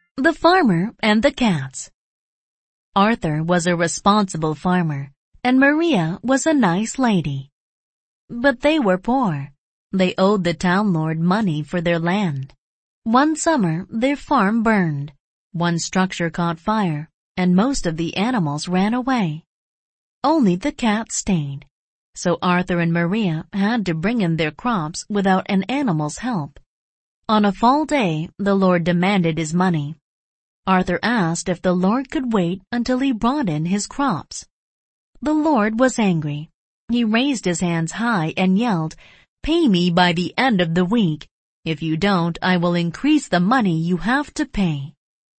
The Farmer and the Cats. Arthur was a responsible farmer, and Maria was a nice lady. But they were poor. They owed the town lord money for their land. One summer, their farm burned. One structure caught fire, and most of the animals ran away. Only the cats stayed. So Arthur and Maria had to bring in their crops without an animal's help. On a fall day, the Lord demanded his money. Arthur asked if the Lord could wait until he brought in his crops. The Lord was angry. He raised his hands high and yelled, "Pay me by the end of the week. If you don't, I will increase the money you have to pay.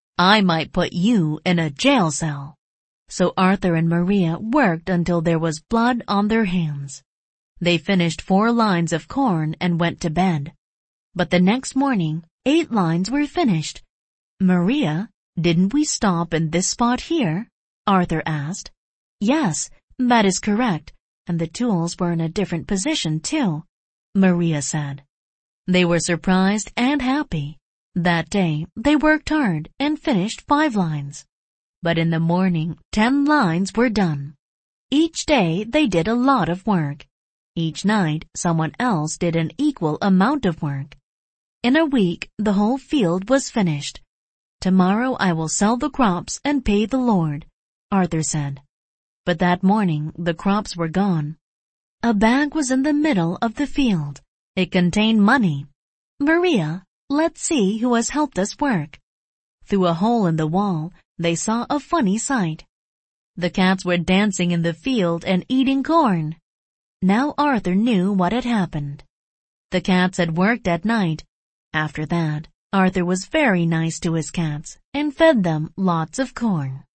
I might put you in a jail cell." So Arthur and Maria worked until there was blood on their hands. They finished 4 lines of corn and went to bed. But the next morning, 8 lines were finished. "Maria, didn't we stop in this spot here?" Arthur asked. "Yes, that is correct, and the tools were in a different position too," Maria said. They were surprised and happy. That day, they worked hard and finished 5 lines. But in the morning, 10 lines were done. Each day, they did a lot of work. Each night, someone else did an equal amount of work. In a week, the whole field was finished. "Tomorrow I will sell the crops and pay the Lord," Arthur said. But that morning, the crops were gone. A bag was in the middle of the field. It contained money. "Maria, let's see who has helped us work." Through a hole in the wall, they saw a funny sight. The cats were dancing in the field and eating corn. Now Arthur knew what had happened. The cats had worked at night. After that, Arthur was very nice to his cats and fed them lots of corn.